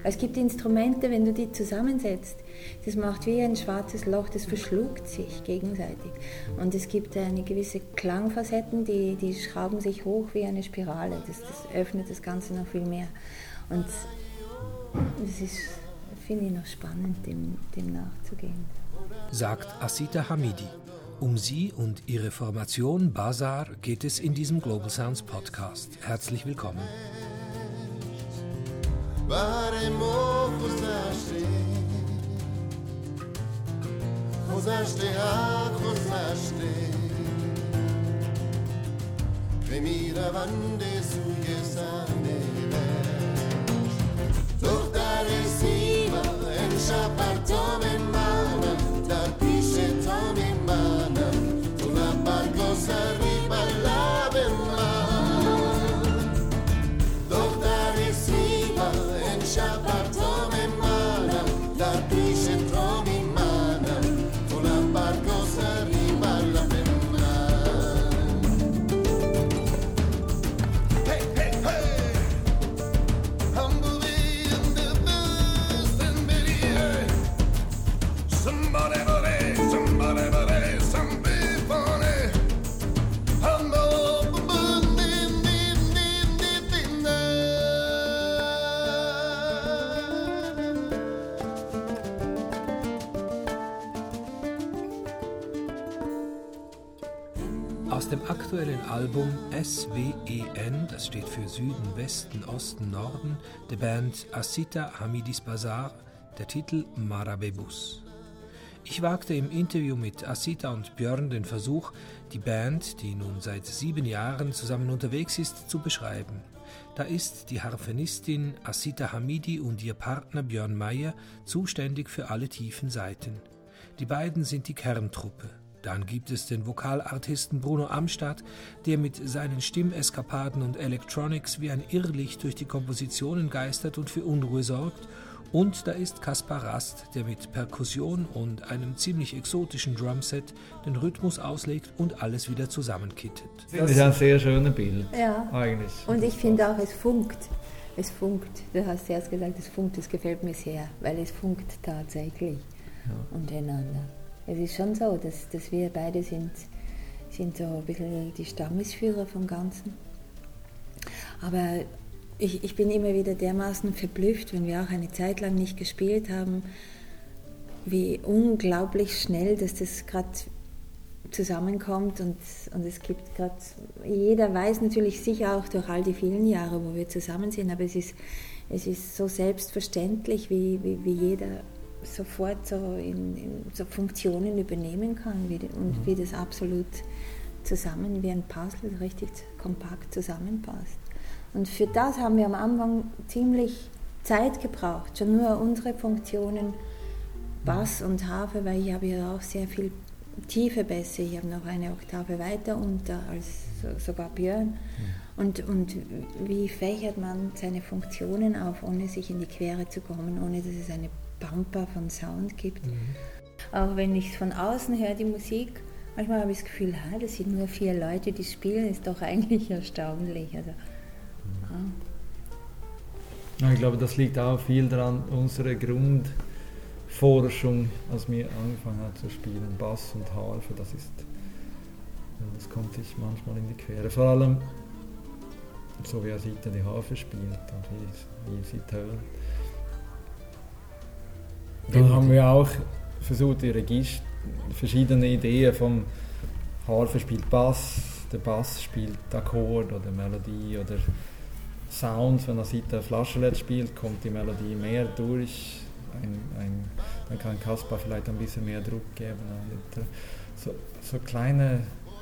Es gibt Instrumente, wenn du die zusammensetzt, das macht wie ein schwarzes Loch, das verschluckt sich gegenseitig. Und es gibt eine gewisse Klangfacetten, die schrauben sich hoch wie eine Spirale. Das öffnet das Ganze noch viel mehr. Und das ist, finde ich, noch spannend, dem nachzugehen. Sagt Asita Hamidi. Um sie und ihre Formation Bazar geht es in diesem Global Sounds Podcast. Herzlich willkommen. Aus dem aktuellen Album SWEN, das steht für Süden, Westen, Osten, Norden, der Band Asita Hamidis Bazar, der Titel Marabebus. Ich wagte im Interview mit Asita und Björn den Versuch, die Band, die nun seit 7 Jahren zusammen unterwegs ist, zu beschreiben. Da ist die Harfenistin Asita Hamidi und ihr Partner Björn Meyer zuständig für alle tiefen Saiten. Die beiden sind die Kerntruppe. Dann gibt es den Vokalartisten Bruno Amstadt, der mit seinen Stimmeskapaden und Electronics wie ein Irrlicht durch die Kompositionen geistert und für Unruhe sorgt. Und da ist Kaspar Rast, der mit Perkussion und einem ziemlich exotischen Drumset den Rhythmus auslegt und alles wieder zusammenkittet. Das ist ein sehr schönes Bild, ja. Eigentlich. Und ich finde auch, es funkt. Es funkt. Du hast erst gesagt, es funkt. Das gefällt mir sehr, weil es funkt tatsächlich untereinander. Es ist schon so, dass wir beide sind so ein bisschen die Stammesführer vom Ganzen. Aber ich bin immer wieder dermaßen verblüfft, wenn wir auch eine Zeit lang nicht gespielt haben, wie unglaublich schnell, dass das gerade zusammenkommt und es gibt gerade, jeder weiß natürlich sicher auch durch all die vielen Jahre, wo wir zusammen sind, aber es ist so selbstverständlich, wie jeder sofort so Funktionen übernehmen kann wie das absolut zusammen wie ein Puzzle richtig kompakt zusammenpasst. Und für das haben wir am Anfang ziemlich Zeit gebraucht, schon nur unsere Funktionen, Bass und Harfe, weil ich habe ja auch sehr viel tiefe Bässe, ich habe noch eine Oktave weiter unter als sogar Björn. Und wie fächert man seine Funktionen auf, ohne sich in die Quere zu kommen, ohne dass es eine Pampa von Sound gibt. Auch wenn ich es von außen höre, die Musik, manchmal habe ich das Gefühl, das sind nur 4 Leute, die spielen, ist doch eigentlich erstaunlich. Also, ja, ich glaube, das liegt auch viel daran, unsere Grundforschung, als wir angefangen haben zu spielen, Bass und Harfe, das kommt sich manchmal in die Quere. Vor allem, so wie Asita die Harfe spielt und wie sie tönt. Dann haben wir auch versucht, verschiedene Ideen vom Harfe spielt Bass, der Bass spielt Akkord oder Melodie oder Sounds. Wenn Asita Flaschenlet spielt, kommt die Melodie mehr durch. Dann kann Kaspar vielleicht ein bisschen mehr Druck geben. So kleine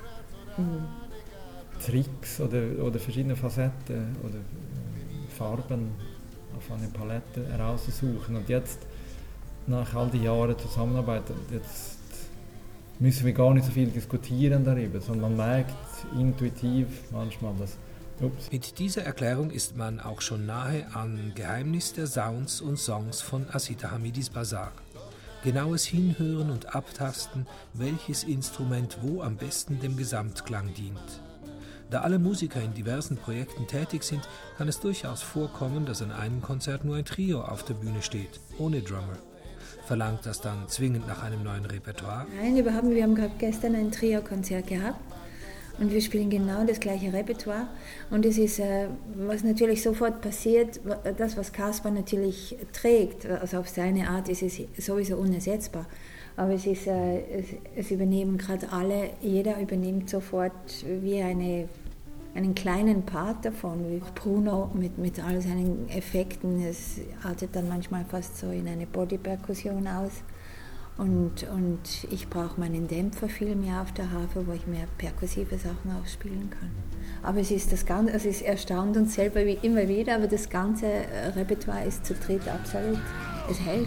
Tricks oder verschiedene Facetten oder Farben auf eine Palette herauszusuchen. Und jetzt, nach all den Jahren Zusammenarbeit, jetzt müssen wir gar nicht so viel diskutieren darüber, sondern man merkt intuitiv manchmal, dass Mit dieser Erklärung ist man auch schon nahe am Geheimnis der Sounds und Songs von Asita Hamidis Bazar. Genaues Hinhören und Abtasten, welches Instrument wo am besten dem Gesamtklang dient. Da alle Musiker in diversen Projekten tätig sind, kann es durchaus vorkommen, dass an einem Konzert nur ein Trio auf der Bühne steht, ohne Drummer. Verlangt das dann zwingend nach einem neuen Repertoire? Nein, überhaupt nicht. Wir haben gerade gestern ein Trio-Konzert gehabt und wir spielen genau das gleiche Repertoire. Und es ist, was natürlich sofort passiert, das, was Kaspar natürlich trägt, also auf seine Art ist es sowieso unersetzbar. Aber es ist, es übernehmen gerade alle, jeder übernimmt sofort wie einen kleinen Part davon, wie Bruno mit all seinen Effekten. Es artet dann manchmal fast so in eine Bodyperkussion aus. Und ich brauche meinen Dämpfer viel mehr auf der Harfe, wo ich mehr perkussive Sachen auch spielen kann. Aber es ist das Ganze, also es erstaunt uns selber immer wieder, aber das ganze Repertoire ist zu dritt absolut, es hält.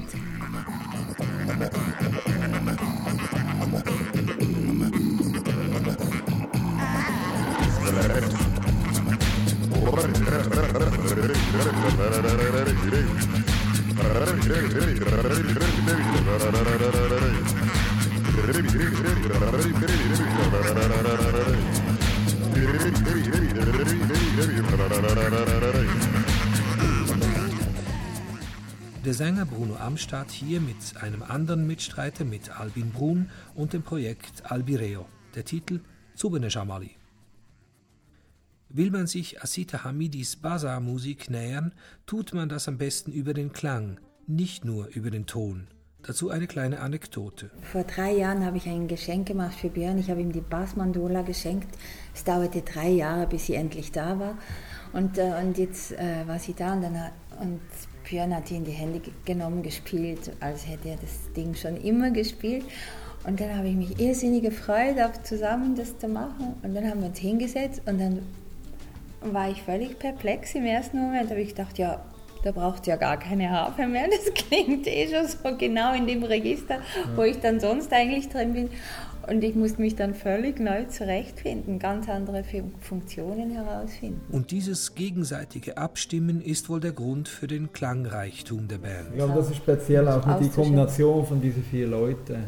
Der Sänger Bruno Amstad hier mit einem anderen Mitstreiter, mit Albin Brun und dem Projekt Albireo. Der Titel Zubene Jamali. Will man sich Asita Hamidis Basar-Musik nähern, tut man das am besten über den Klang, nicht nur über den Ton. Dazu eine kleine Anekdote. Vor 3 Jahren habe ich ein Geschenk gemacht für Björn. Ich habe ihm die Bassmandola geschenkt. Es dauerte 3 Jahre, bis sie endlich da war. Und jetzt war sie da und Björn hat die in die Hände genommen, gespielt, als hätte er das Ding schon immer gespielt. Und dann habe ich mich irrsinnig gefreut, zusammen das zu machen. Und dann haben wir uns hingesetzt und dann war ich völlig perplex im ersten Moment. Da habe ich gedacht, ja, da braucht es ja gar keine Harfe mehr. Das klingt schon so genau in dem Register, wo ich dann sonst eigentlich drin bin. Und ich musste mich dann völlig neu zurechtfinden, ganz andere Funktionen herausfinden. Und dieses gegenseitige Abstimmen ist wohl der Grund für den Klangreichtum der Band. Ja, das ist speziell auch mit der Kombination von diesen 4 Leuten.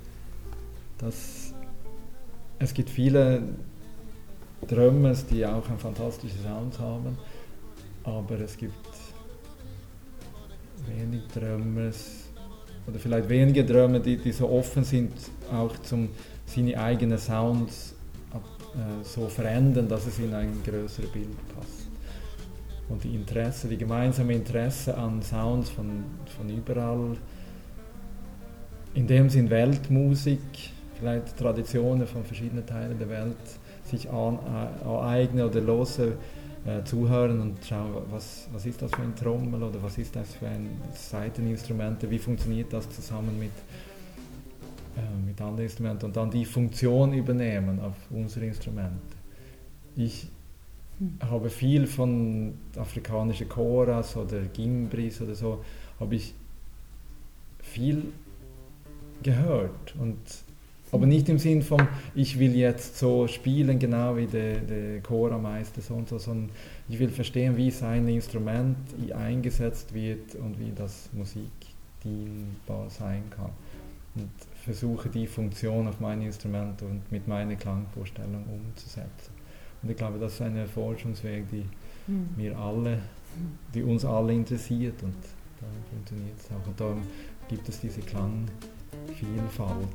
Es gibt viele Drummers, die auch einen fantastischen Sound haben, aber es gibt wenig Drummers, oder vielleicht wenige Drummer, die so offen sind, auch seine eigenen Sounds so verändern, dass es in ein größeres Bild passt. Und die gemeinsame Interesse an Sounds von überall, in dem Sinn Weltmusik, vielleicht Traditionen von verschiedenen Teilen der Welt, sich aneignen oder zuhören und schauen, was ist das für ein Trommel oder was ist das für ein Saiteninstrument, wie funktioniert das zusammen mit anderen Instrumenten und dann die Funktion übernehmen auf unsere Instrumente. Ich habe viel von afrikanischen Choras oder Gimbris oder so, habe ich viel gehört aber nicht im Sinn von, ich will jetzt so spielen, genau wie der Chorameister so und so, sondern ich will verstehen, wie sein Instrument eingesetzt wird und wie das Musik dienbar sein kann. Und versuche die Funktion auf mein Instrument und mit meiner Klangvorstellung umzusetzen. Und ich glaube, das ist ein Forschungsweg, die uns alle interessiert und da funktioniert es auch. Und darum gibt es diese Klangvielfalt.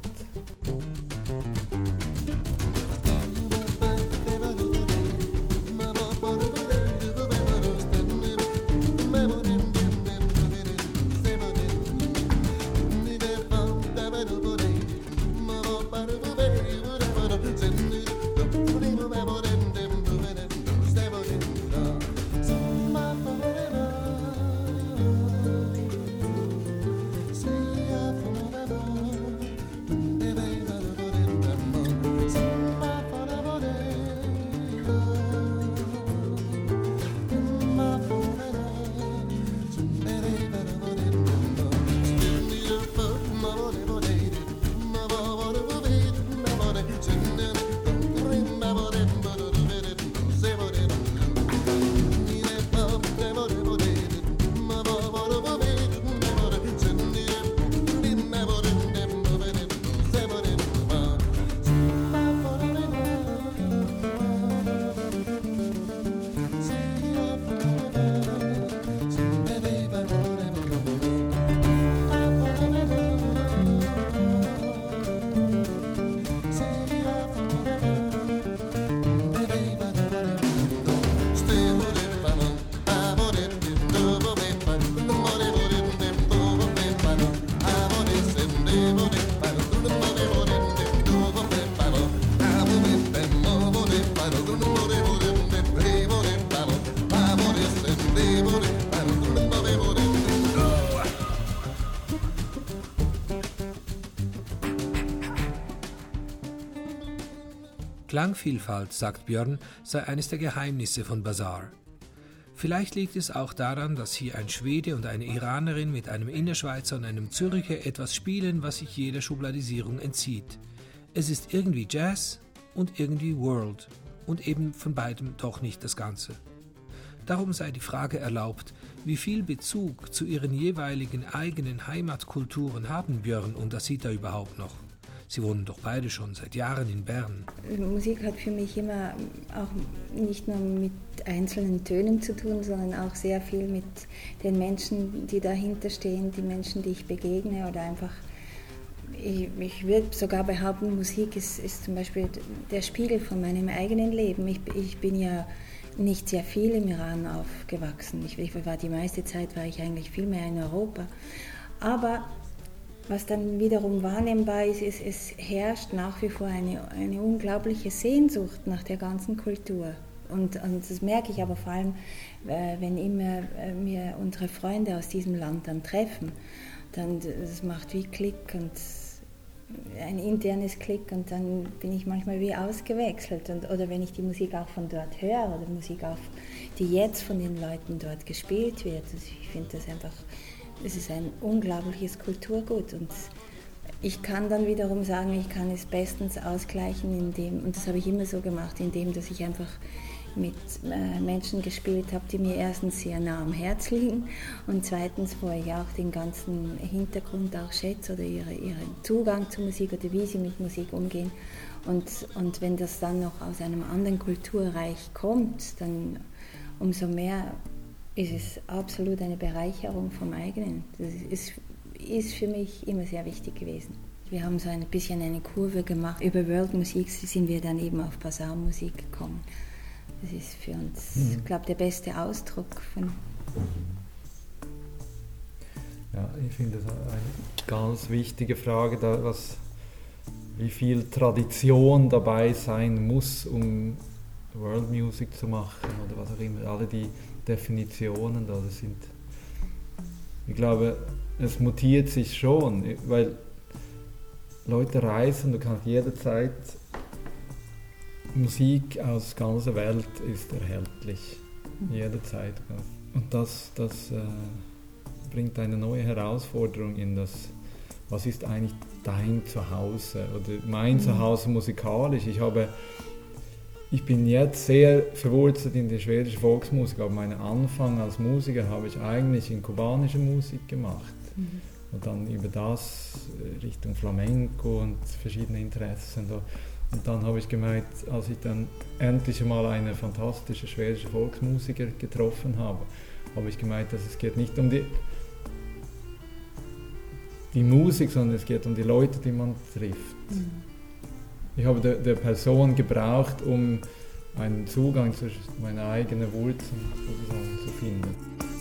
Klangvielfalt, sagt Björn, sei eines der Geheimnisse von Bazaar. Vielleicht liegt es auch daran, dass hier ein Schwede und eine Iranerin mit einem Innerschweizer und einem Zürcher etwas spielen, was sich jeder Schubladisierung entzieht. Es ist irgendwie Jazz und irgendwie World und eben von beidem doch nicht das Ganze. Darum sei die Frage erlaubt, wie viel Bezug zu ihren jeweiligen eigenen Heimatkulturen haben Björn und Asita überhaupt noch? Sie wohnen doch beide schon seit Jahren in Bern. Musik hat für mich immer auch nicht nur mit einzelnen Tönen zu tun, sondern auch sehr viel mit den Menschen, die dahinter stehen, die Menschen, die ich begegne oder einfach, ich würde sogar behaupten, Musik ist zum Beispiel der Spiegel von meinem eigenen Leben. Ich bin ja nicht sehr viel im Iran aufgewachsen. Die meiste Zeit war ich eigentlich viel mehr in Europa. Aber was dann wiederum wahrnehmbar ist, es herrscht nach wie vor eine unglaubliche Sehnsucht nach der ganzen Kultur. Und das merke ich aber vor allem, wenn immer wir unsere Freunde aus diesem Land dann treffen. Dann das macht wie Klick und ein internes Klick und dann bin ich manchmal wie ausgewechselt. Oder wenn ich die Musik auch von dort höre oder Musik auch, die jetzt von den Leuten dort gespielt wird. Also ich finde das einfach, es ist ein unglaubliches Kulturgut und ich kann dann wiederum sagen, ich kann es bestens ausgleichen, und das habe ich immer so gemacht, indem dass ich einfach mit Menschen gespielt habe, die mir erstens sehr nah am Herz liegen und zweitens, wo ich auch den ganzen Hintergrund auch schätze oder ihren Zugang zur Musik oder wie sie mit Musik umgehen. Und wenn das dann noch aus einem anderen Kulturreich kommt, dann umso mehr ist es absolut eine Bereicherung vom eigenen. Das ist für mich immer sehr wichtig gewesen. Wir haben so ein bisschen eine Kurve gemacht. Über World-Musik sind wir dann eben auf Bazaar-Musik gekommen. Das ist für uns, ich glaube, der beste Ausdruck von. Ja, ich finde das eine ganz wichtige Frage, wie viel Tradition dabei sein muss, um World Music zu machen oder was auch immer. Alle die Definitionen da sind. Ich glaube, es mutiert sich schon, weil Leute reisen, du kannst jederzeit. Musik aus ganzer Welt ist erhältlich, jederzeit. Und das bringt eine neue Herausforderung in das, was ist eigentlich dein Zuhause oder mein Zuhause musikalisch. Ich bin jetzt sehr verwurzelt in der schwedischen Volksmusik, aber meinen Anfang als Musiker habe ich eigentlich in kubanischer Musik gemacht. Und dann über das Richtung Flamenco und verschiedene Interessen. Und dann habe ich gemerkt, als ich dann endlich mal eine fantastische schwedische Volksmusiker getroffen habe ich gemerkt, dass es geht nicht um die Musik, sondern es geht um die Leute, die man trifft. Ich habe der Person gebraucht, um einen Zugang zu meinen eigenen Wurzeln sozusagen zu finden.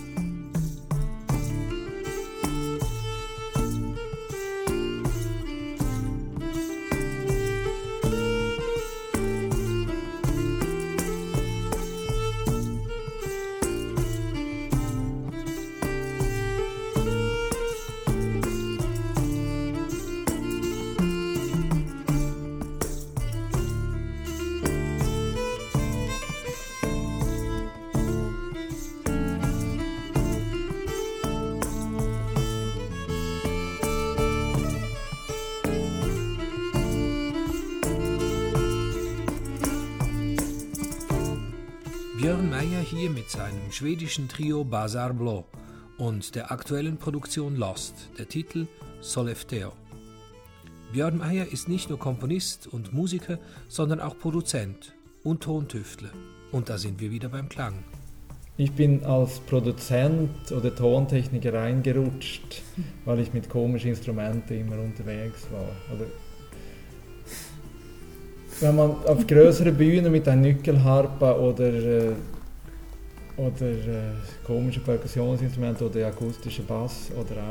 Björn Meijer hier mit seinem schwedischen Trio Bazaar Blå und der aktuellen Produktion Lost, der Titel Sollefteå. Björn Meijer ist nicht nur Komponist und Musiker, sondern auch Produzent und Tontüftler. Und da sind wir wieder beim Klang. Ich bin als Produzent oder Tontechniker reingerutscht, weil ich mit komischen Instrumenten immer unterwegs war. Oder wenn man auf größere Bühnen mit einem Nyckelharpa oder komische Perkussionsinstrumente oder akustische Bass oder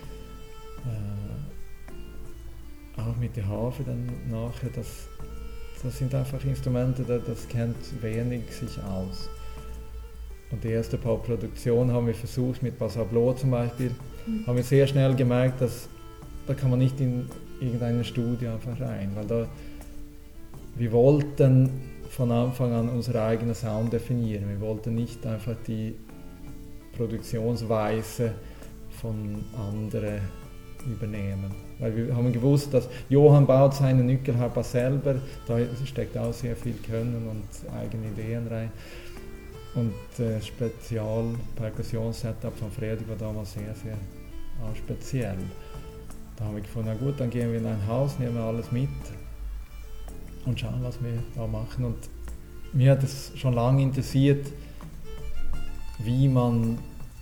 auch mit der Harfe dann nachher, das sind einfach Instrumente, das kennt wenig sich aus. Und die erste paar Produktionen haben wir versucht, mit Bazaar Blå zum Beispiel, haben wir sehr schnell gemerkt, dass da kann man nicht in irgendein Studio einfach rein, weil wir wollten von Anfang an unseren eigenen Sound definieren. Wir wollten nicht einfach die Produktionsweise von anderen übernehmen. Weil wir haben gewusst, dass Johann baut seine Nyckelharpa selber, da steckt auch sehr viel Können und eigene Ideen rein. Und Spezial-Perkussions-Setup von Fredrik war damals sehr, sehr auch speziell. Da haben wir gefunden, na gut, dann gehen wir in ein Haus, nehmen wir alles mit und schauen, was wir da machen. Und mir hat es schon lange interessiert, wie man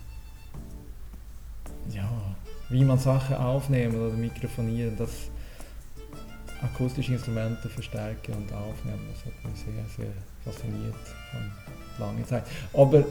Sachen aufnehmen oder mikrofonieren, das akustische Instrumente verstärken und aufnehmen. Das hat mich sehr, sehr fasziniert von langer Zeit. Aber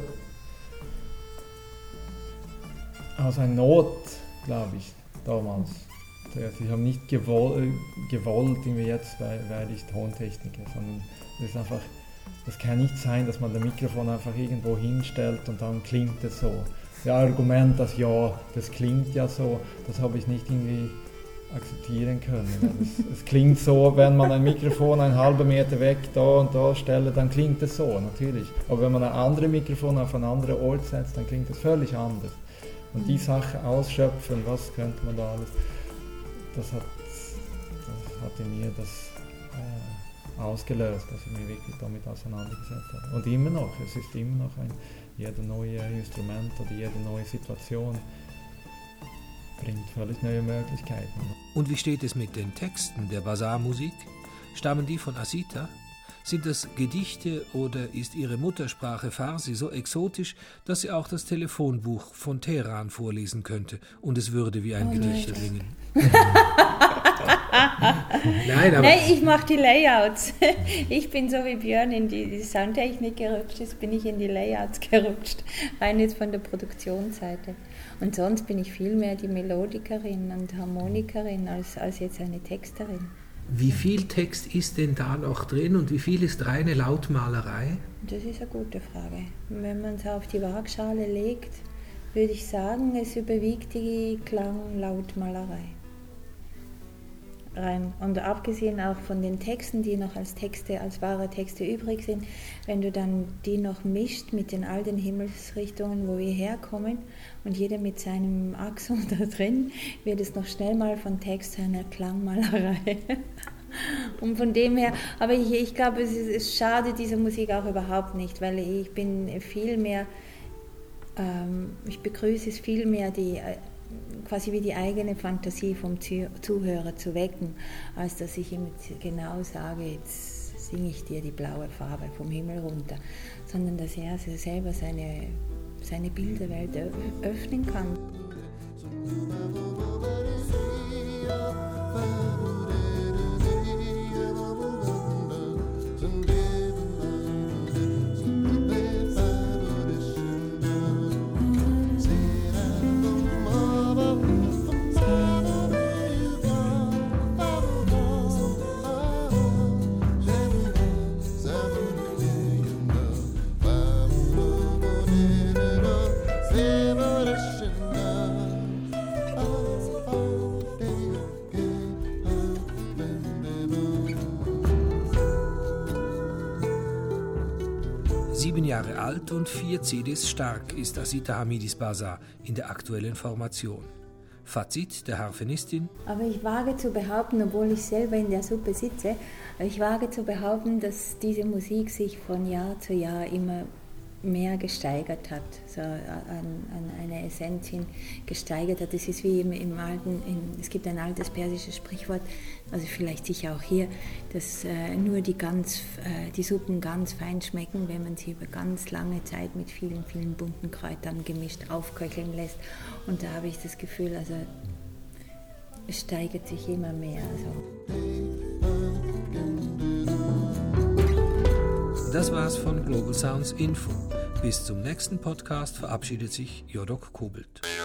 aus einer Not, glaube ich, damals. Ich habe nicht gewollt, irgendwie jetzt werde ich Tontechniker, sondern es ist einfach, das kann nicht sein, dass man das Mikrofon einfach irgendwo hinstellt und dann klingt es so. Das Argument, dass das klingt ja so, das habe ich nicht irgendwie akzeptieren können. Es klingt so, wenn man ein Mikrofon einen halben Meter weg da und da stelle, dann klingt es so, natürlich. Aber wenn man ein anderes Mikrofon auf einen anderen Ort setzt, dann klingt es völlig anders. Und die Sache ausschöpfen, was könnte man da alles, das hat in mir das ausgelöst, dass ich mich wirklich damit auseinandergesetzt habe. Und immer noch, es ist immer noch jede neue Instrument oder jede neue Situation bringt völlig neue Möglichkeiten. Und wie steht es mit den Texten der Basar-Musik? Stammen die von Asita? Sind das Gedichte oder ist ihre Muttersprache Farsi so exotisch, dass sie auch das Telefonbuch von Teheran vorlesen könnte und es würde wie ein Gedicht klingen? Nein, ich mache die Layouts. Ich bin so wie Björn in die Soundtechnik gerutscht, jetzt bin ich in die Layouts gerutscht, rein jetzt von der Produktionsseite. Und sonst bin ich viel mehr die Melodikerin und Harmonikerin als jetzt eine Texterin. Wie viel Text ist denn da noch drin und wie viel ist reine Lautmalerei? Das ist eine gute Frage. Wenn man es auf die Waagschale legt, würde ich sagen, es überwiegt die Klang-Lautmalerei. Und abgesehen auch von den Texten, die noch als wahre Texte übrig sind, wenn du dann die noch mischt mit den all den Himmelsrichtungen, wo wir herkommen und jeder mit seinem Akzent da drin, wird es noch schnell mal von Text zu einer Klangmalerei. Und von dem her, aber ich glaube, es schadet dieser Musik auch überhaupt nicht, weil ich bin viel mehr, ich begrüße es viel mehr, quasi wie die eigene Fantasie vom Zuhörer zu wecken, als dass ich ihm genau sage, jetzt singe ich dir die blaue Farbe vom Himmel runter, sondern dass er selber seine Bilderwelt öffnen kann. Jahre alt und 4 CDs stark ist Asita Hamidis Basar in der aktuellen Formation. Fazit der Harfenistin: Aber ich wage zu behaupten, obwohl ich selber in der Suppe sitze, ich wage zu behaupten, dass diese Musik sich von Jahr zu Jahr immer mehr gesteigert hat, so an eine Essenz hin gesteigert hat. Es ist wie es gibt ein altes persisches Sprichwort, also vielleicht sicher auch hier, dass nur die Suppen ganz fein schmecken, wenn man sie über ganz lange Zeit mit vielen, vielen bunten Kräutern gemischt aufköcheln lässt. Und da habe ich das Gefühl, also es steigert sich immer mehr. Das war's von Global Sounds Info. Bis zum nächsten Podcast verabschiedet sich Jodok Kobelt.